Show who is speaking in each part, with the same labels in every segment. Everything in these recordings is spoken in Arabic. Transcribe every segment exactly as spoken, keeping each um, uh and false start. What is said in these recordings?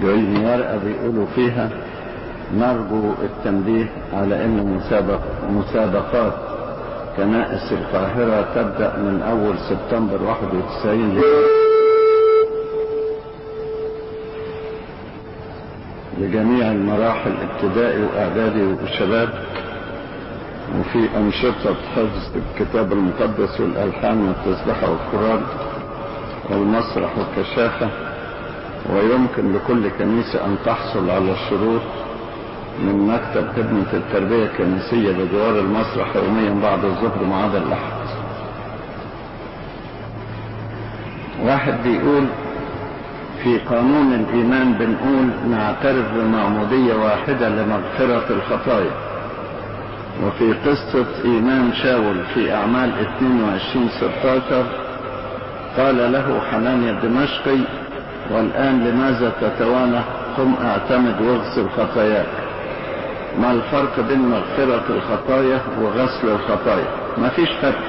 Speaker 1: جايين ورقة بيقولوا فيها نرجو التنبيه على ان مسابق مسابقات كنائس القاهرة تبدأ من اول سبتمبر واحد وتسعين لجميع المراحل ابتدائي واعدادي وشباب، وفي انشطة حفظ الكتاب المقدس والالحان والتسبيحة والقرآن والمسرح والكشافة. ويمكن لكل كنيسة ان تحصل على الشروط من مكتب خدمة التربية الكنسية بجوار المسرح يوميا بعد الظهر ما عدا الأحد. واحد بيقول في قانون الإيمان بنقول نعترف بمعمودية واحدة لمغفرة الخطايا، وفي قصة إيمان شاول في أعمال اثنين وعشرين ستاشر قال له حنانيا الدمشقي والآن لماذا تتوانى؟ قم اعتمد واغسل خطاياك. ما الفرق بين مغفرة الخطايا وغسل الخطايا؟ ما فيش فرق.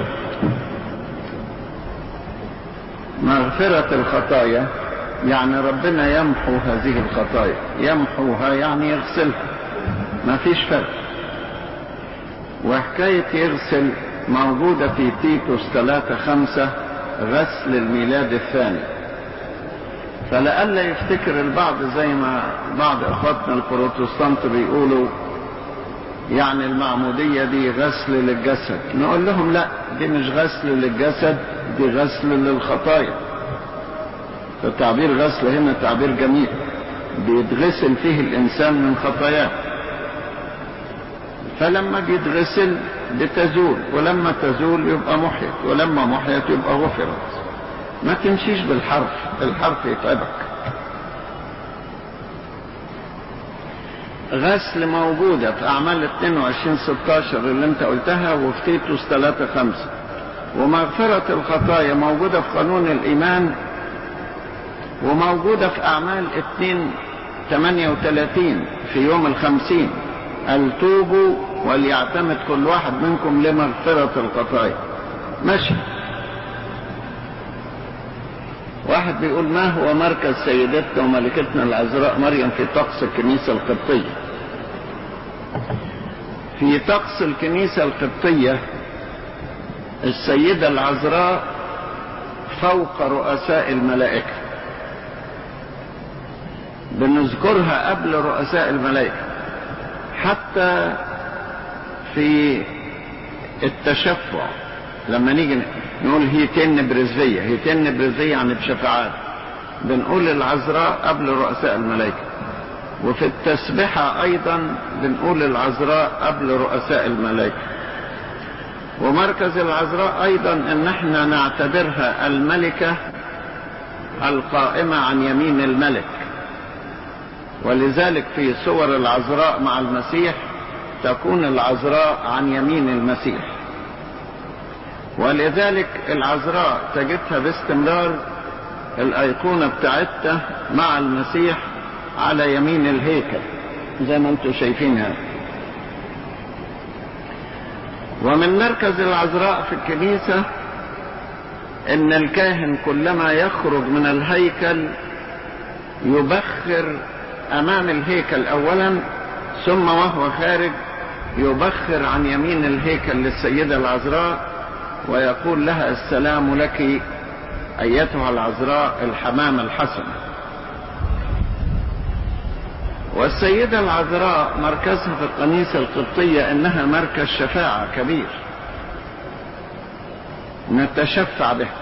Speaker 1: مغفرة الخطايا يعني ربنا يمحو هذه الخطايا، يمحوها يعني يغسلها، ما فيش فرق. وحكاية يغسل موجودة في تيتوس ثلاثة خمسة غسل الميلاد الثاني. فلألا يفتكر البعض زي ما بعض اخواتنا البروتستانت بيقولوا يعني المعمودية دي غسل للجسد، نقول لهم لا، دي مش غسل للجسد، دي غسل للخطايا. فالتعبير غسل هنا تعبير جميل، بيتغسل فيه الانسان من خطاياه. فلما بيتغسل بتزول، ولما تزول يبقى محيط، ولما محيط يبقى غفرت. ما تمشيش بالحرف، الحرف يتعبك. غسل موجودة في أعمال اثنين وعشرين ستاشر اللي انت قلتها، وفي تيتوس ثلاثة خمسة. ومغفرة الخطايا موجودة في قانون الإيمان، وموجودة في أعمال اثنين ثمانية وثلاثين في يوم الخمسين، قال توبوا وليعتمد كل واحد منكم لمغفرة الخطايا. ماشي. واحد بيقول ما هو مركز سيدتنا وملكتنا العذراء مريم في طقس الكنيسة القبطية؟ في طقس الكنيسة القبطية السيدة العذراء فوق رؤساء الملائكة، بنذكرها قبل رؤساء الملائكة. حتى في التشفع لما نيجي نقول هيتين برزية، هيتين برزية يعني بشفاعات، بنقول العذراء قبل رؤساء الملائكة. وفي التسبحة أيضا بنقول العذراء قبل رؤساء الملائكة. ومركز العذراء أيضا أن احنا نعتبرها الملكة القائمة عن يمين الملك، ولذلك في صور العذراء مع المسيح تكون العذراء عن يمين المسيح. ولذلك العذراء تجدها باستمرار الأيقونة بتاعتها مع المسيح على يمين الهيكل زي ما انتم شايفينها. ومن مركز العذراء في الكنيسة ان الكاهن كلما يخرج من الهيكل يبخر امام الهيكل اولا، ثم وهو خارج يبخر عن يمين الهيكل للسيدة العذراء ويقول لها السلام لك ايتها العذراء الحمام الحسن. والسيدة العذراء مركزها في الكنيسة القبطية انها مركز شفاعة كبير نتشفع به،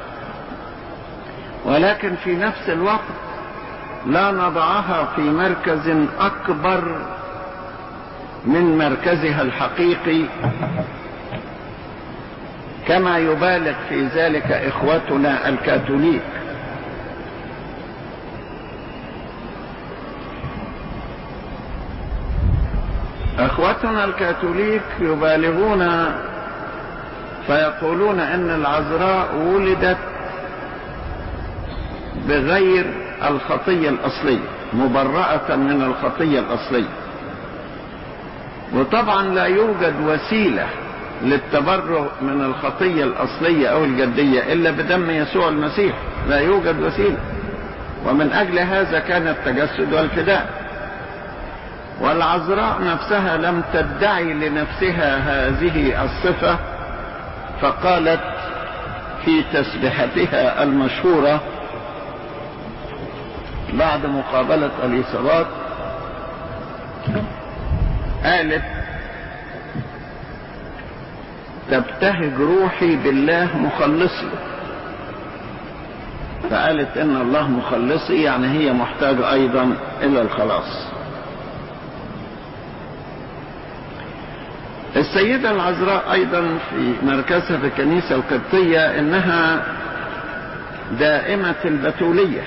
Speaker 1: ولكن في نفس الوقت لا نضعها في مركز اكبر من مركزها الحقيقي كما يبالغ في ذلك اخوتنا الكاثوليك. اخوتنا الكاثوليك يبالغون فيقولون ان العذراء ولدت بغير الخطية الاصلية، مبرأة من الخطية الاصلية. وطبعا لا يوجد وسيلة للتبرؤ من الخطية الاصلية او الجدية الا بدم يسوع المسيح، لا يوجد وسيلة. ومن أجل هذا كان التجسد والفداء. والعذراء نفسها لم تدعي لنفسها هذه الصفة، فقالت في تسبيحتها المشهورة بعد مقابلة اليصابات، قالت: تبتهج روحي بالله مخلصي. فقالت ان الله مخلصي، يعني هي محتاجة ايضا الى الخلاص. السيدة العذراء ايضا في مركزها في الكنيسة القبطية انها دائمة البتولية،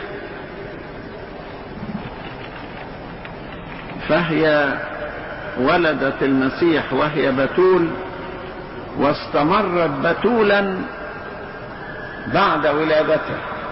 Speaker 1: فهي ولدت المسيح وهي بتول، واستمرت بتولا بعد ولادته.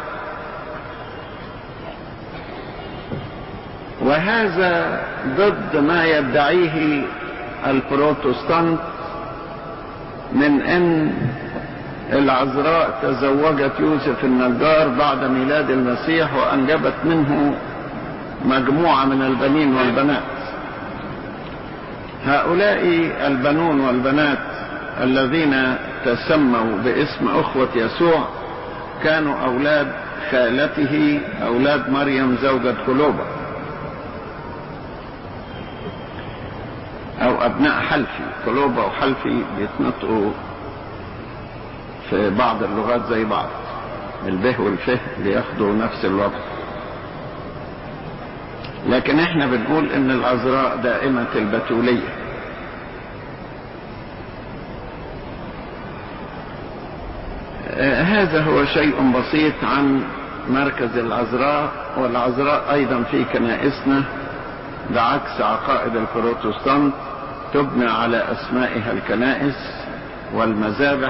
Speaker 1: وهذا ضد ما يدعيه البروتستانت من ان العذراء تزوجت يوسف النجار بعد ميلاد المسيح وانجبت منه مجموعة من البنين والبنات. هؤلاء البنون والبنات الذين تسموا باسم اخوة يسوع كانوا اولاد خالته، اولاد مريم زوجة كلوبا، او ابناء حلفي. كلوبا وحلفي بيتنطقوا في بعض اللغات زي بعض، البه والفه بياخدوا نفس الوضع، لكن احنا بنقول ان العذراء دائمة البتولية. آه هذا هو شيء بسيط عن مركز العذراء. والعذراء ايضا في كنائسنا بعكس عقائد البروتستانت تبنى على اسمائها الكنائس والمذابح،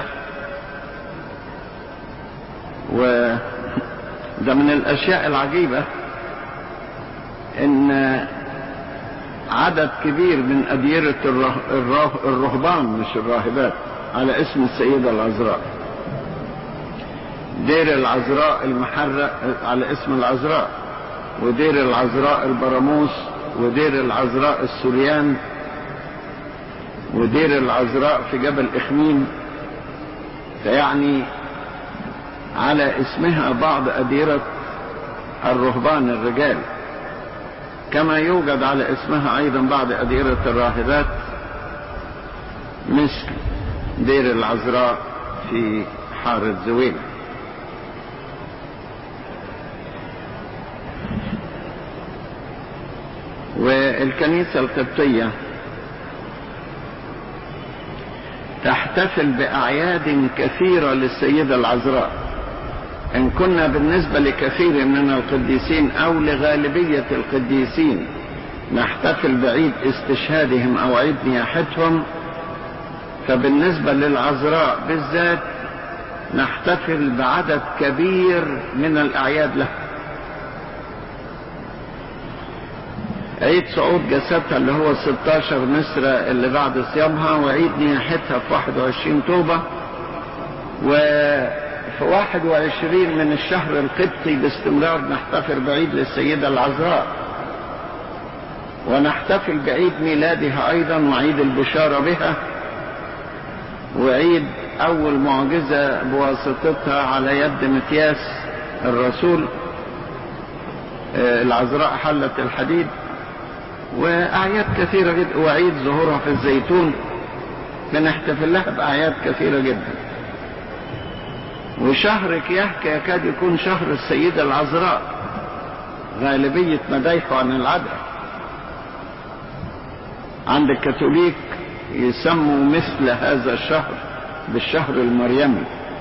Speaker 1: وده من الاشياء العجيبة ان عدد كبير من اديرة الرهبان مش الراهبات على اسم السيدة العذراء. دير العذراء المحرق على اسم العذراء، ودير العذراء البراموس، ودير العذراء السوريان، ودير العذراء في جبل إخميم. فيعني على اسمها بعض أديرة الرهبان الرجال، كما يوجد على اسمها أيضا بعض أديرة الراهبات مثل دير العذراء في حارة زويل. والكنيسة القبطية تحتفل بأعياد كثيرة للسيدة العذراء. إن كنا بالنسبة لكثير من القديسين أو لغالبية القديسين نحتفل بعيد استشهادهم أو عيد نياحتهم، فبالنسبة للعذراء بالذات نحتفل بعدد كبير من الأعياد لها. عيد صعود جسدها اللي هو ستة عشر مصر اللي بعد صيامها، وعيد نياحتها في واحد وعشرين طوبة، وفي واحد وعشرين من الشهر القبطي باستمرار نحتفل بعيد للسيدة العذراء، ونحتفل بعيد ميلادها أيضا وعيد البشارة بها، وعيد أول معجزة بواسطتها على يد متياس الرسول العذراء حلت الحديد، وأعياد كثيرة جدا، وعيد ظهورها في الزيتون. بنحتفل لها بأعياد كثيرة جدا. وشهر كياك يكاد يكون شهر السيدة العذراء، غالبية مدايحه عن العذراء. عند الكاثوليك يسموا مثل هذا الشهر بالشهر المريمي.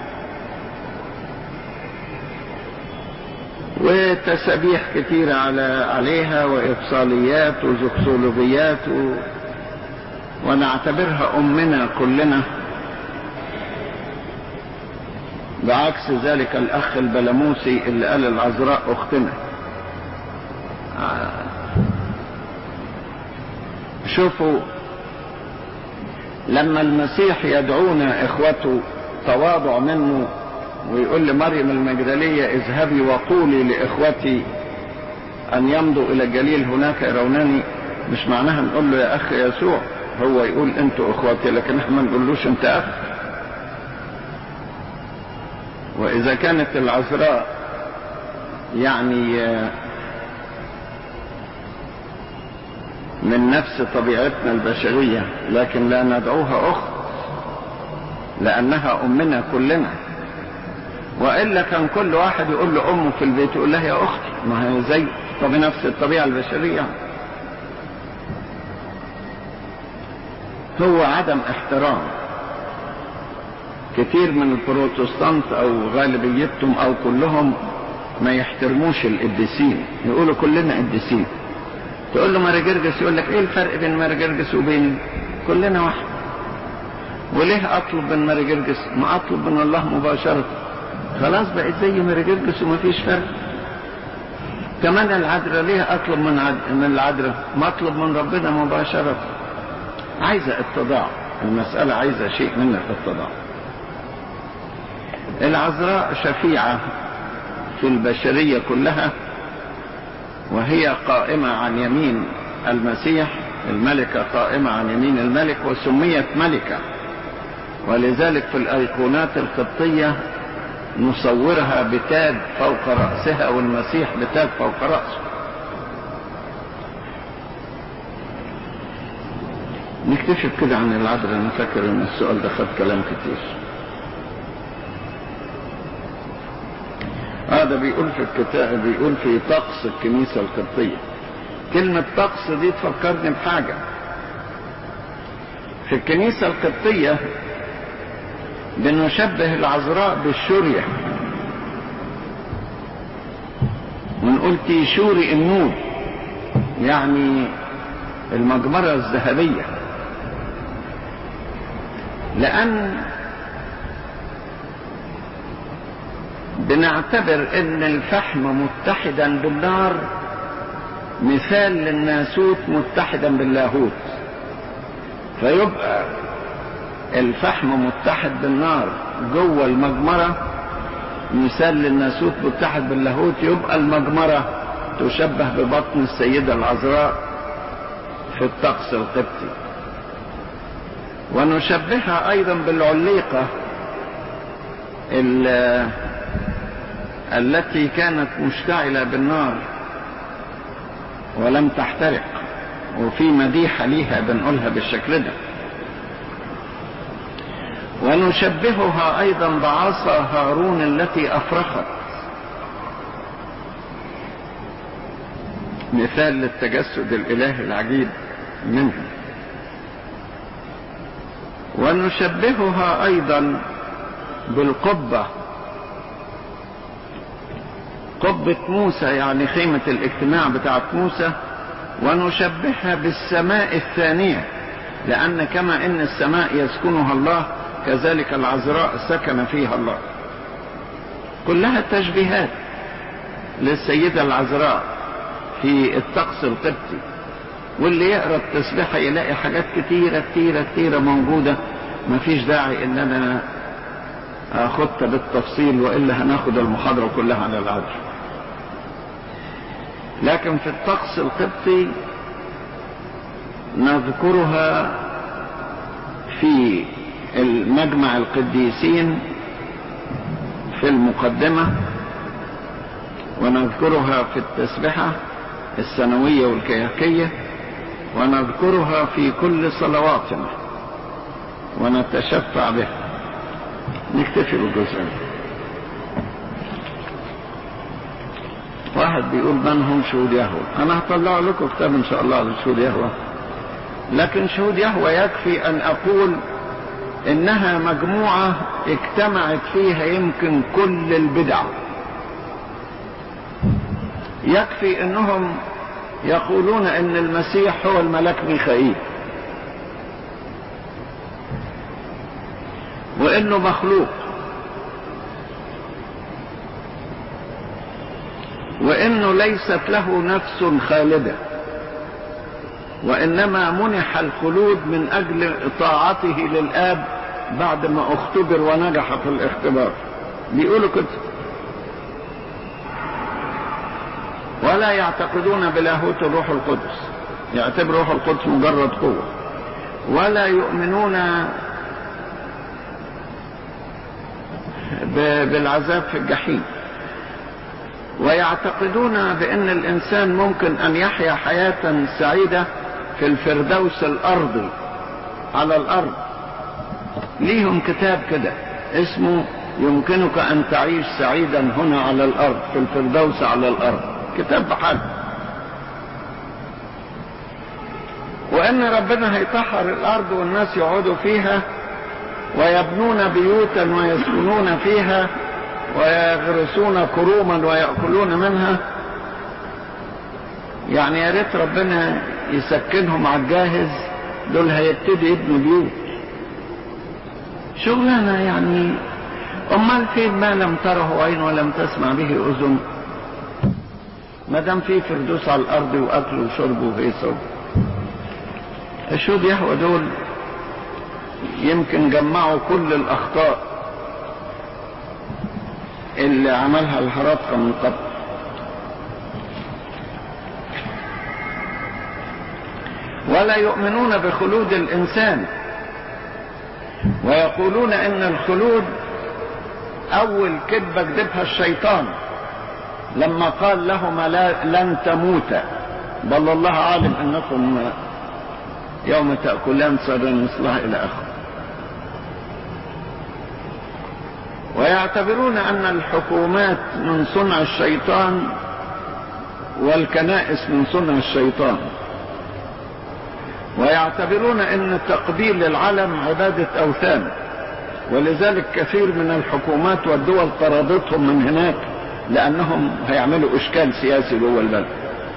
Speaker 1: وتسابيح كثيرة على عليها، وإفصاليات وزكسولوجيات، و... ونعتبرها أمنا كلنا، بعكس ذلك الأخ البلموسي اللي قال العذراء أختنا. شوفوا لما المسيح يدعونا إخوته تواضع منه ويقول لمريم المجدلية اذهبي وقولي لإخوتي أن يمضوا إلى الجليل هناك يرونني، مش معناها نقول له يا أخ يسوع، هو يقول أنتوا إخواتي، لكن احنا ما نقولوش أنت أخ. وإذا كانت العذراء يعني من نفس طبيعتنا البشرية لكن لا ندعوها أخت لأنها أمنا كلنا، وإلا كان كل واحد يقول له أمه في البيت يقول لها يا أختي، ما هي زي طب نفس الطبيعة البشرية. هو عدم احترام. كتير من البروتستانت أو غالبيتهم أو كلهم ما يحترموش القديسين، يقولوا كلنا قديسين. تقول له ماري جرجس يقول لك ايه الفرق بين ماري جرجس وبين كلنا واحد. وليه اطلب من ماري جرجس؟ ما اطلب من الله مباشرة، خلاص بقيت زي ماري جرجس وما فيش فرق. كمان العذراء ليه اطلب من عد... من العذراء؟ ما اطلب من ربنا مباشرة. عايزة اتضاع، المسألة عايزة شيء من الاتضاع. العذراء شفيعة في البشرية كلها، وهي قائمة عن يمين المسيح، الملكة قائمة عن يمين الملك، وسميت ملكة، ولذلك في الأيقونات القبطية نصورها بتاج فوق رأسها والمسيح بتاج فوق رأسه. نكتشف كده عن العذراء. أنا فاكر إن السؤال ده خد كلام كتير. هذا بيقول في الكتاب، بيقول في طقس الكنيسة القبطية. كلمة طقس دي تفكرني بحاجة. في الكنيسة القبطية بنشبه العذراء بالشورية، ونقول تيشوري النور، يعني المجمرة الذهبية، لأن بنعتبر ان الفحم متحدا بالنار مثال للناسوت متحدا باللاهوت، فيبقى الفحم متحد بالنار جوه المجمرة مثال للناسوت متحد باللاهوت، يبقى المجمرة تشبه ببطن السيدة العذراء في الطقس القبطي. ونشبهها ايضا بالعليقة التي كانت مشتعلة بالنار ولم تحترق، وفي مديحة ليها بنقولها بالشكل ده. ونشبهها ايضا بعصا هارون التي افرخت، مثال للتجسد الالهي العجيب منها. ونشبهها ايضا بالقبة، قبة موسى يعني خيمة الاجتماع بتاعت موسى. ونشبهها بالسماء الثانية، لأن كما إن السماء يسكنها الله كذلك العذراء سكن فيها الله. كلها تشبيهات للسيدة العذراء في الطقس القبطي، واللي يقرأ التسبيحة يلاقي حاجات كتيرة كتيرة كتيرة موجودة، مفيش داعي إن أنا أخدها بالتفصيل، وإلا هناخد المحاضرة كلها على العذراء. لكن في الطقس القبطي نذكرها في المجمع القديسين في المقدمة، ونذكرها في التسبحة السنوية والكياكية، ونذكرها في كل صلواتنا ونتشفع بها. نكتفي بالجزء. واحد بيقول من هم شهود يهوه؟ انا هطلع لكم كتاب ان شاء الله لشهود يهوه، لكن شهود يهوه يكفي ان اقول انها مجموعة اجتمعت فيها يمكن كل البدع. يكفي انهم يقولون ان المسيح هو الملاك ميخائيل، وانه مخلوق، وانه ليست له نفس خالدة، وانما منح الخلود من اجل طاعته للآب بعد ما اختبر ونجح في الاختبار. بيقولوا كده. ولا يعتقدون بلاهوت الروح القدس، يعتبر روح القدس مجرد قوة، ولا يؤمنون بالعذاب في الجحيم، ويعتقدون بأن الإنسان ممكن أن يحيا حياة سعيدة في الفردوس الأرضي على الأرض. ليهم كتاب كده اسمه يمكنك أن تعيش سعيدا هنا على الأرض، في الفردوس على الأرض، كتاب بحال. وأن ربنا هيطهر الأرض والناس يقعدوا فيها ويبنون بيوتا ويسكنون فيها ويغرسون كروما ويأكلون منها. يعني يا ريت ربنا يسكنهم على الجاهز، دول هيبتدي يبنوا بيوت. شغلانة يعني. امال فين ما لم تره عين ولم تسمع به اذن؟ ما دام في فردوس على الارض واكل وشرب وهيصه. الشهود يهوى دول يمكن جمعوا كل الاخطاء اللي عملها الهرطقة من قبل. ولا يؤمنون بخلود الانسان، ويقولون ان الخلود اول كذبة كذبها الشيطان لما قال لهما لا لن تموتا، بل الله عالم انكم يوم تأكلان صار مثلها الى اخره. ويعتبرون ان الحكومات من صنع الشيطان والكنائس من صنع الشيطان، ويعتبرون ان تقبيل العلم عبادة اوثان، ولذلك كثير من الحكومات والدول طردتهم من هناك لانهم هيعملوا اشكال سياسي جوه البلد.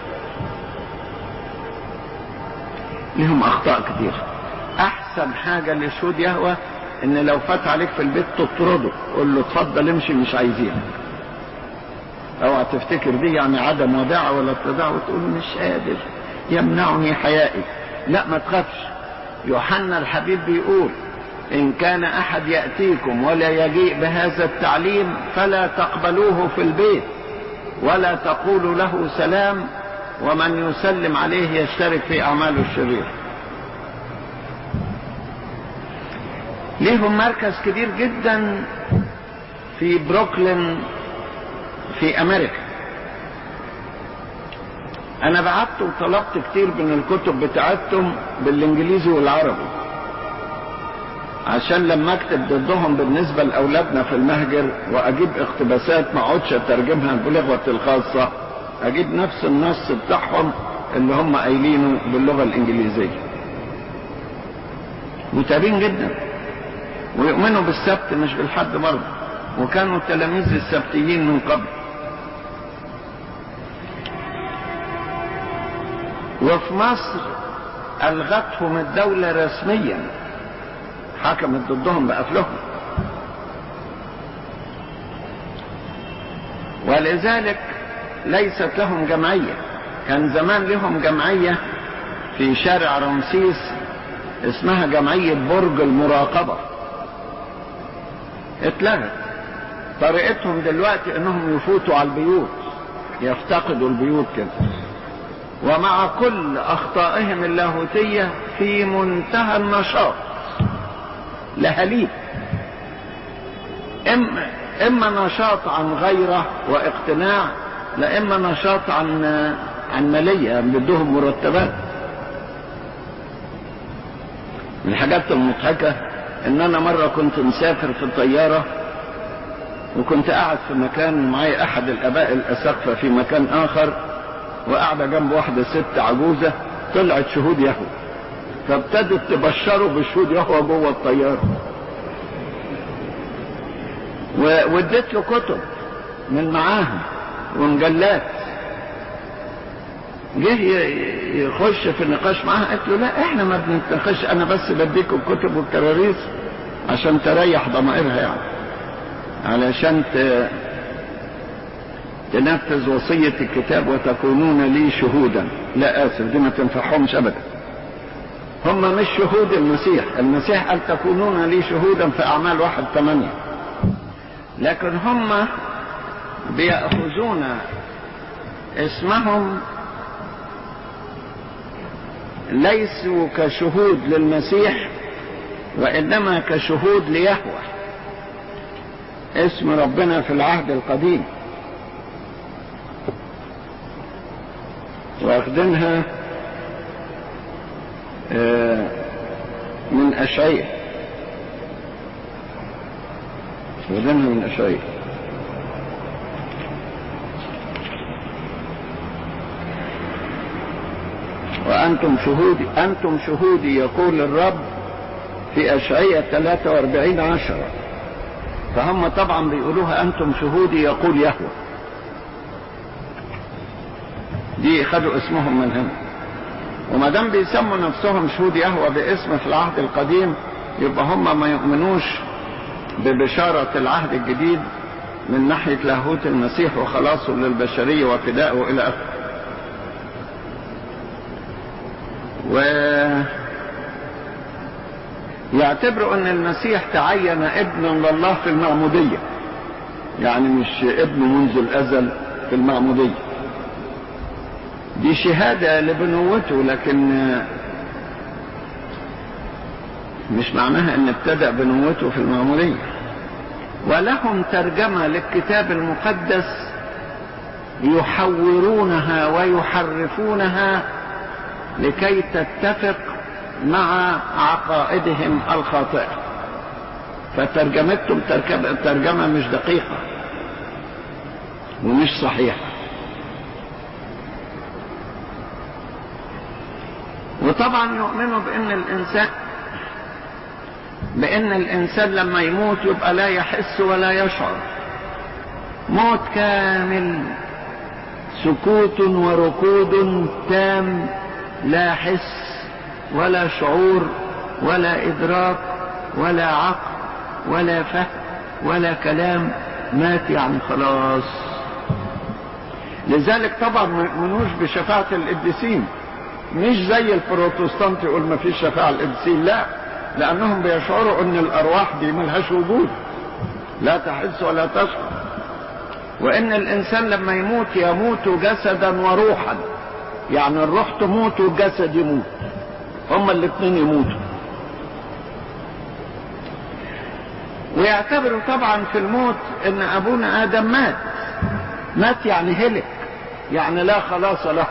Speaker 1: لهم اخطاء كتير. احسن حاجة لشهود يهوى ان لو فات عليك في البيت تطرده، قول له اتفضل امشي مش عايزينك. اوعى تفتكر دي يعني عدم وداعة ولا اتضاع وتقول مش قادر يمنعني حيائي. لا، ما تخافش. يوحنا الحبيب بيقول ان كان احد يأتيكم ولا يجيء بهذا التعليم فلا تقبلوه في البيت ولا تقولوا له سلام، ومن يسلم عليه يشترك في اعماله الشريرة. ليهم مركز كبير جدا في بروكلين في امريكا. انا بعت وطلبت كتير من الكتب بتاعتهم بالانجليزي والعربي عشان لما اكتب ضدهم بالنسبة لاولادنا في المهجر واجيب اقتباسات ما اقعدش اترجمها بلغتي الخاصة، اجيب نفس النص بتاعهم اللي هم قايلينه باللغة الانجليزية. متابين جدا ويؤمنوا بالسبت مش بالحد برضه، وكانوا تلاميذ السبتيين من قبل. وفي مصر ألغتهم الدولة رسميا، حكمت ضدهم بقفلهم. ولذلك ليست لهم جمعية. كان زمان لهم جمعية في شارع رمسيس اسمها جمعية برج المراقبة، اتلغت. طريقتهم دلوقتي انهم يفوتوا على البيوت، يفتقدوا البيوت كده، ومع كل اخطائهم اللاهوتية في منتهى النشاط لهليب. اما اما نشاط عن غيره واقتناع، لا اما نشاط عن عن مالية بدهم مرتبات. من الحاجات المضحكة ان انا مرة كنت مسافر في الطيارة وكنت قاعد في مكان ومعي احد الاباء الاساقفة في مكان اخر، وقاعدة جنب واحدة ست عجوزة طلعت شهود يهوى، فابتدت تبشروا بشهود يهوى جوه الطيارة، واديت له كتب من معاهم ومجلات. جه يخش في النقاش معاها، قلت له لا احنا ما بنتناقش، انا بس بديكم الكتب والكراريس عشان تريح ضمائرها، يعني علشان ت... تنفذ وصية الكتاب وتكونون لي شهودا. لا اسف، دي ما تنفعهمش ابدا. هم مش شهود المسيح. المسيح قال تكونون لي شهودا في اعمال واحد ثمانية، لكن هم بيأخذون اسمهم ليسوا كشهود للمسيح وإنما كشهود ليهوه، اسم ربنا في العهد القديم، واخدينها من أشعياء، واخدينها من أشعياء. وأنتم شهودي أنتم شهودي يقول الرب في أشعياء ثلاثة وأربعين عشرة. فهم طبعا بيقولوها أنتم شهودي يقول يهوه، دي خدوا اسمهم من هنا. وما دام بيسموا نفسهم شهود يهوه باسم في العهد القديم، يبقى هم ما يؤمنوش ببشارة العهد الجديد من ناحية لاهوت المسيح وخلاصه للبشرية وفدائه إلى آخره. ويعتبروا أن المسيح تعين ابنا لله في المعمودية، يعني مش ابن منذ الأزل في المعمودية، دي شهادة لبنوته، لكن مش معناها ان ابتدأ بنوته في المعمودية. ولهم ترجمة للكتاب المقدس يحورونها ويحرفونها لكي تتفق مع عقائدهم الخاطئة، فترجمتهم ترجمة مش دقيقة ومش صحيحة. وطبعا يؤمنوا بأن الإنسان بأن الإنسان لما يموت يبقى لا يحس ولا يشعر، موت كامل، سكوت وركود تام، لا حس ولا شعور ولا إدراك ولا عقل ولا فهم ولا كلام، مات يعني خلاص. لذلك طبعا ما يؤمنوش بشفاعة القديسين، مش زي البروتستانت يقول ما فيش شفاعة القديسين، لا، لأنهم بيشعروا أن الأرواح دي ملهاش وجود، لا تحس ولا تشعر، وأن الإنسان لما يموت يموت جسدا وروحا، يعني الروح تموت والجسد يموت، هما الاثنين يموتوا. ويعتبروا طبعا في الموت أن أبونا آدم مات، مات يعني هلك، يعني لا خلاص له،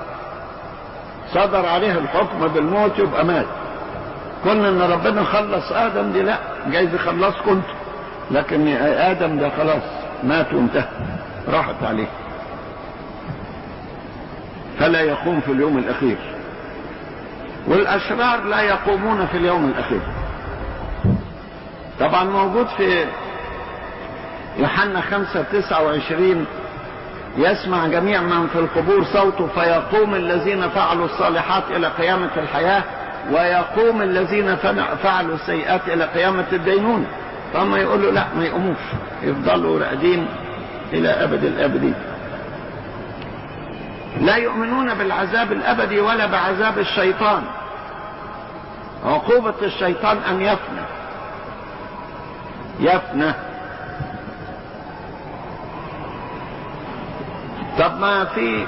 Speaker 1: صدر عليه الحكم بالموت يبقى مات. كنا ان ربنا خلص ادم دي لا، جايز يخلص كنت، لكن ادم ده خلاص مات وانتهى، راحت عليه، فلا يقوم في اليوم الاخير. والاشرار لا يقومون في اليوم الاخير. طبعا موجود في يوحنا خمسة تسعة وعشرين، يسمع جميع من في القبور صوته فيقوم الذين فعلوا الصالحات الى قيامة الحياة، ويقوم الذين فعلوا السيئات الى قيامة الدينونة. فهم يقولوا لا، ما يقوموش، يفضلوا راقدين الى ابد الابدين. لا يؤمنون بالعذاب الابدي ولا بعذاب الشيطان. عقوبة الشيطان ان يفنى يفنى طب ما في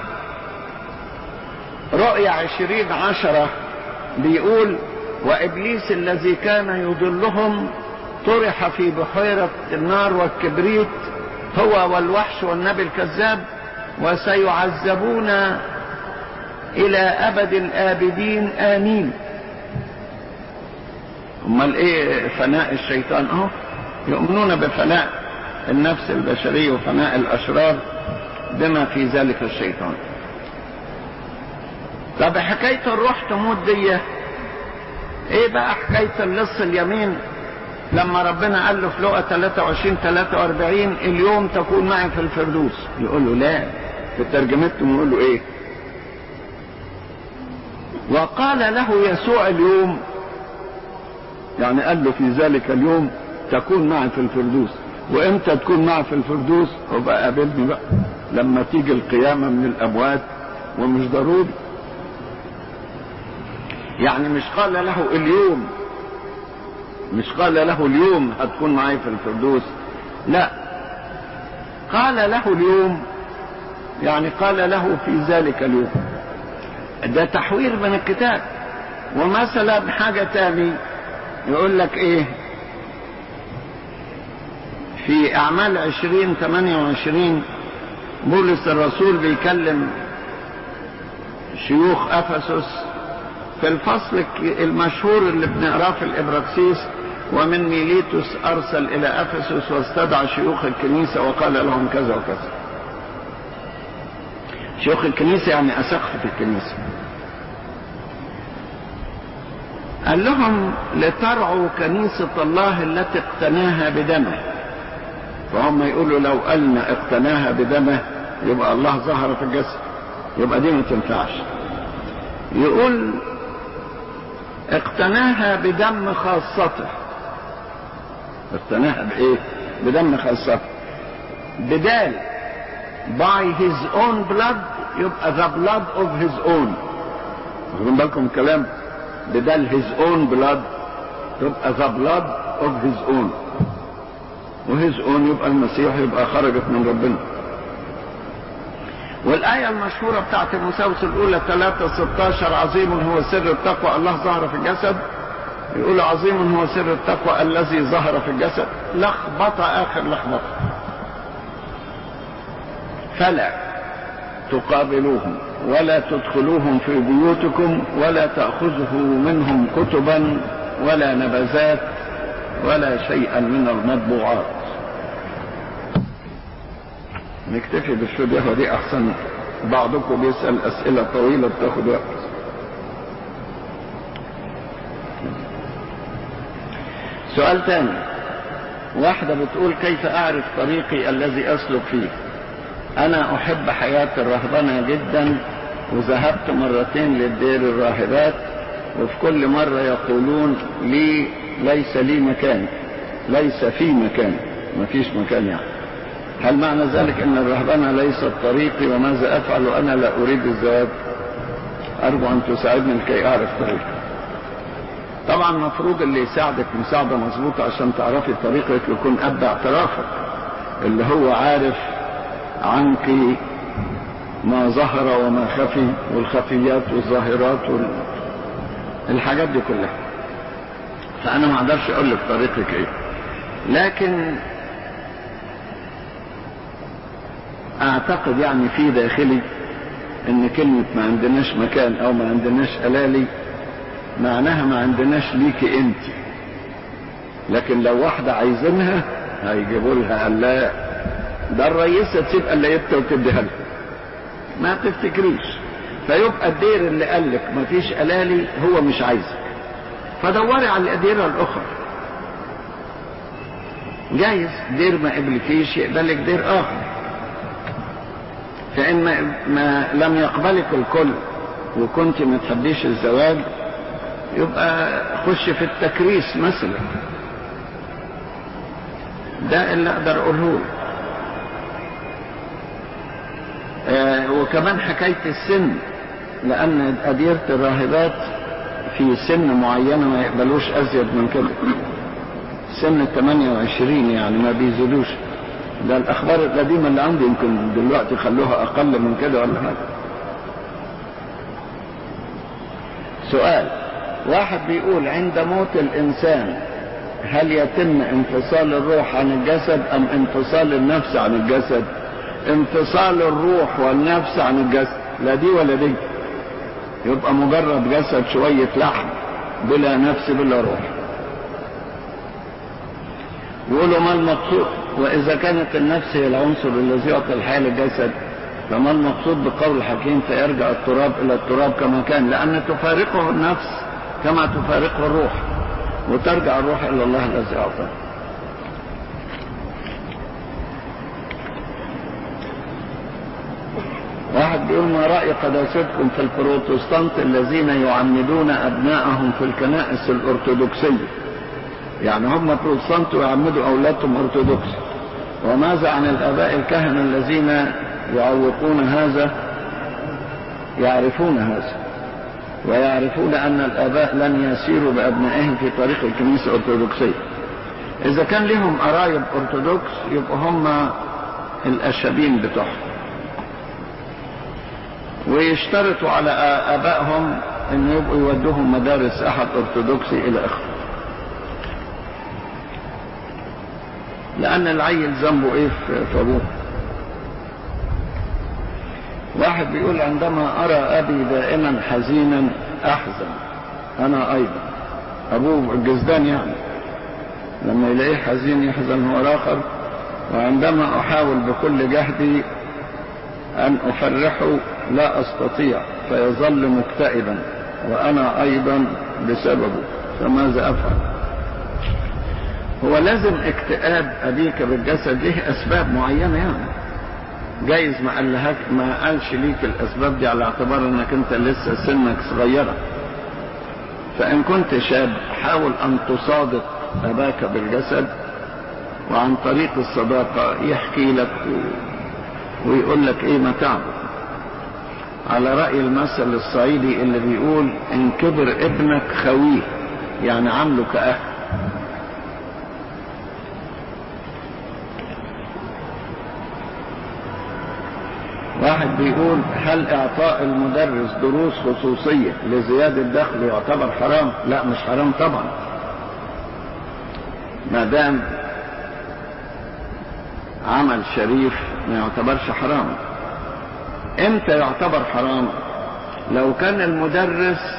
Speaker 1: رؤيا عشرين عشرة بيقول وإبليس الذي كان يضلهم طرح في بحيرة النار والكبريت هو والوحش والنبي الكذاب، وسيعذبون إلى أبد الآبدين آمين. امال ايه فناء الشيطان؟ اهو يؤمنون بفناء النفس البشرية وفناء الأشرار بما في ذلك الشيطان. طب حكاية الروح تموت دي ايه بقى؟ حكاية اللص اليمين لما ربنا قال له في لقا ثلاثة وعشرين ثلاثة وأربعين اليوم تكون معي في الفردوس، يقول له لا، في ترجمتهم يقول له ايه؟ وقال له يسوع اليوم، يعني قال له في ذلك اليوم تكون معي في الفردوس. وامتى تكون معي في الفردوس؟ وبقى قابلني بقى لما تيجي القيامة من الأموات، ومش ضروري. يعني مش قال له اليوم مش قال له اليوم هتكون معي في الفردوس، لا، قال له اليوم يعني قال له في ذلك اليوم. ده تحوير من الكتاب. ومثلا حاجة تاني يقول لك ايه في اعمال عشرين ثمانية وعشرين، بولس الرسول بيكلم شيوخ افسس في الفصل المشهور اللي بنقراه في الابراكسيس: ومن ميليتوس ارسل الى افسس واستدعى شيوخ الكنيسة وقال لهم كذا وكذا. شيوخ الكنيسة يعني اساقفة الكنيسة. قال لهم: لترعوا كنيسة الله التي اقتناها بدمه. فهم يقولوا لو قالنا اقتناها بدمه يبقى الله ظهر في الجسد، يبقى دي ما تنفعش. يقول اقتناها بدم خاصته. اقتناها بايه؟ بدم خاصته. بدال by his own blood يبقى the blood of his own. واخدين بالكم الكلام؟ بدل his own blood تبقى the blood of his own، وhis own يبقى المسيح، يبقى خرجت من ربنا. والآية المشهورة بتاعت تيموثاوس الأولى ثلاثة ستاشر: عظيم هو سر التقوى الله ظهر في الجسد. يقول عظيم هو سر التقوى الذي ظهر في الجسد. لخبطة آخر لخبطة. فلا تقابلوهم ولا تدخلوهم في بيوتكم ولا تأخذه منهم كتبا ولا نبذات ولا شيئا من المطبوعات. نكتفي بالشبهة دي أحسن، بعضكم بيسأل أسئلة طويلة بتاخد وقت. سؤال تاني، واحدة بتقول: كيف أعرف طريقي الذي أسلك فيه؟ أنا أحب حياة الرهبنة جدا، وذهبت مرتين للدير الراهبات، وفي كل مرة يقولون لي ليس لي مكان، ليس في مكان، ما فيش مكان. يعني هل معنى ذلك أن الرهبنة ليست طريقي؟ وماذا أفعل وأنا لا أريد الزواج؟ أرجو أن تساعدني لكي أعرف طريقي. طبعا مفروض اللي يساعدك مساعدة مظبوطة عشان تعرفي طريقك يكون أب اعترافك، اللي هو عارف عنك ما ظهر وما خفي، والخفيات والظاهرات والحاجات دي كلها. فأنا ما أقدرش أقول لك طريقك إيه، لكن أعتقد يعني في داخلي إن كلمة ما عندناش مكان أو ما عندناش ألالي معناها ما عندناش ليكي أنت، لكن لو واحدة عايزينها هيجيبوا لها قلاية. ده الرئيسة تسيب قلايتها وتديها لها، ما تفتكريش. فيبقى الدير اللي قال لك ما فيش ألالي هو مش عايزك، فدوري على الأديرة الأخرى. جايز دير ما قبلكيش يقبلك دير آخر. فإن ما, ما لم يقبلك الكل وكنت ما تحبيش الزواج، يبقى خش في التكريس مثلا. ده اللي أقدر أقوله. آه وكمان حكاية السن، لأن أديرة الراهبات في سن معينة ما يقبلوش أزيد من كده، سن ثمانية وعشرين يعني ما بيزيدوش. ده الأخبار القديمة اللي عندي، يمكن دلوقتي خلوها أقل من كده ولا حاجة. سؤال، واحد بيقول: عند موت الإنسان هل يتم انفصال الروح عن الجسد أم انفصال النفس عن الجسد؟ انفصال الروح والنفس عن الجسد، لا دي ولا دي، يبقى مجرد جسد شوية لحم بلا نفس بلا روح. يقولوا ما المقصود؟ وإذا كانت النفس هي العنصر الذي يعطي الحياة للجسد، فما المقصود بقول الحكيم فيرجع التراب إلى التراب كما كان؟ لأن تفارقه النفس كما تفارقه الروح، وترجع الروح إلى الله الذي أعطاه. واحد بيقول: ما رأي قداستكم في البروتستانت الذين يعمدون أبنائهم في الكنائس الأرثوذكسية؟ يعني هم بروتستانت ويعمدوا أولادهم أرثوذكسي. وماذا عن الآباء الكهنة الذين يعوقون هذا؟ يعرفون هذا ويعرفون أن الآباء لن يسيروا بأبنائهم في طريق الكنيسة الأرثوذكسية. إذا كان لهم قرايب أرثوذكس يبقى هم الأشابين بتوعهم. ويشترطوا على آبائهم ان يبقوا يودوهم مدارس احد ارثوذكسي الى اخره، لان العيل ذنبه ايه في ابوه. واحد بيقول عندما ارى ابي دائما حزينا احزن انا ايضا. ابوه الجزدان يعني لما يلاقيه حزين يحزن هو الاخر. وعندما احاول بكل جهدي ان افرحه لا استطيع فيظل مكتئبا وانا ايضا بسببه، فماذا افعل؟ هو لازم اكتئاب ابيك بالجسد له اسباب معينه، يعني جايز ما قالهاك ما قالش ليك الاسباب دي على اعتبار انك انت لسه سنك صغيره. فان كنت شاب حاول ان تصادق اباك بالجسد، وعن طريق الصداقه يحكي لك ويقول لك ايه متاعبه. على رأي المثل الصعيدي اللي بيقول ان كبر ابنك خويه، يعني عامله كأهل. واحد بيقول هل اعطاء المدرس دروس خصوصية لزيادة دخله يعتبر حرام؟ لا مش حرام طبعا، ما دام عمل شريف ما يعتبرش حرام. امتى يعتبر حرام؟ لو كان المدرس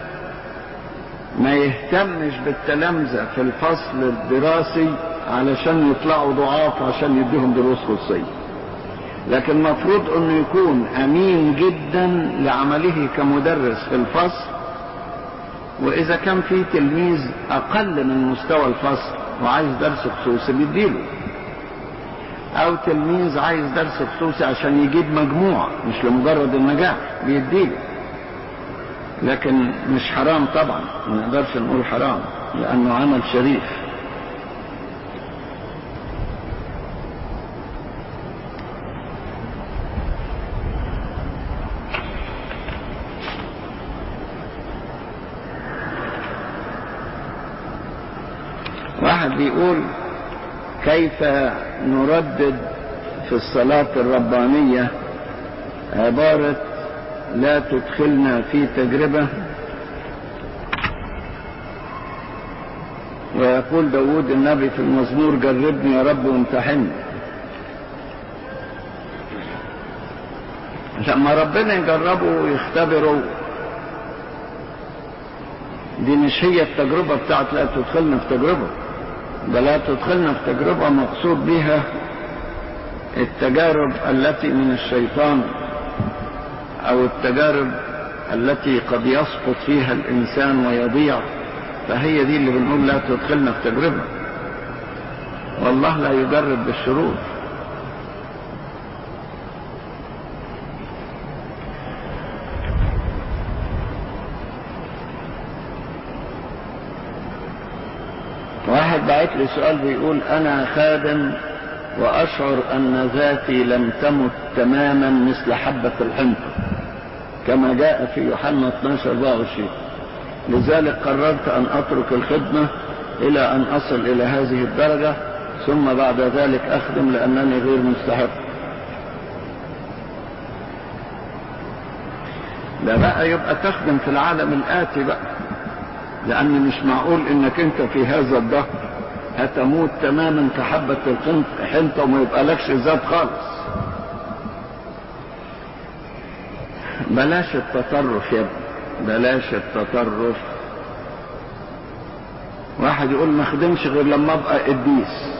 Speaker 1: ما يهتمش بالتلامذة في الفصل الدراسي علشان يطلعوا ضعاف عشان يديهم دروس خصوصية، لكن المفروض انه يكون امين جدا لعمله كمدرس في الفصل. واذا كان في تلميذ اقل من مستوى الفصل وعايز درس خصوصي بيديله، او تلميذ عايز درس خصوصي عشان يجيب مجموع مش لمجرد النجاح بيديله. لكن مش حرام طبعا، ما نقدرش نقول حرام لانه عمل شريف. واحد بيقول كيف نردد في الصلاة الربانية عبارة لا تدخلنا في تجربة، ويقول داود النبي في المزمور جربني يا رب وامتحني. لما ربنا يجربه ويختبره، دي مش هي التجربة بتاعت لا تدخلنا في تجربة، ده لا تدخلنا في تجربة مقصود بها التجارب التي من الشيطان او التجارب التي قد يسقط فيها الانسان ويضيع، فهي دي اللي بنقول لا تدخلنا في تجربة. والله لا يجرب بالشرور. واحد بعت لي سؤال بيقول انا خادم واشعر ان ذاتي لم تمت تماما مثل حبة الحنطة كما جاء في يوحنا اثناشر أربعة وعشرين، لذلك قررت ان اترك الخدمة الى ان اصل الى هذه الدرجة ثم بعد ذلك اخدم لانني غير مستحق. لا بقى يبقى تخدم في العالم الآتي بقى، لأن مش معقول انك انت في هذا الدهر هتموت تماما كحبة الحنطة وما يبقى لكش ذات خالص. بلاش التطرف يا ابني، بلاش التطرف. واحد يقول ما خدمش غير لما ابقى قديس.